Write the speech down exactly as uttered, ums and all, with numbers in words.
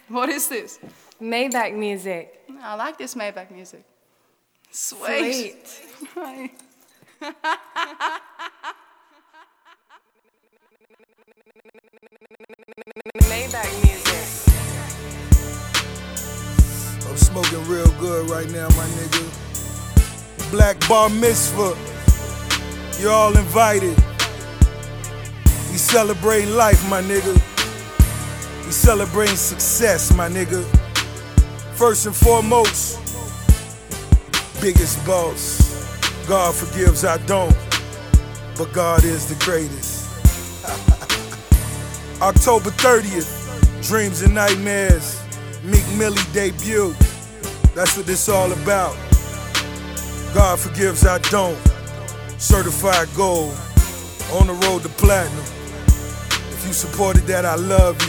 What is this? Maybach music. I like this Maybach music. Sweet. Sweet. Maybach music. I'm smoking real good right now, my nigga. Black Bar Mitzvah. You're all invited. We celebrating life, my nigga. We celebrating success, my nigga. First and foremost, biggest boss. God forgives, I don't, but God is the greatest. October thirtieth, Dreams and Nightmares, Meek Millie debut. That's what this all about. God forgives, I don't. Certified gold, on the road to platinum. If you supported that, I love you.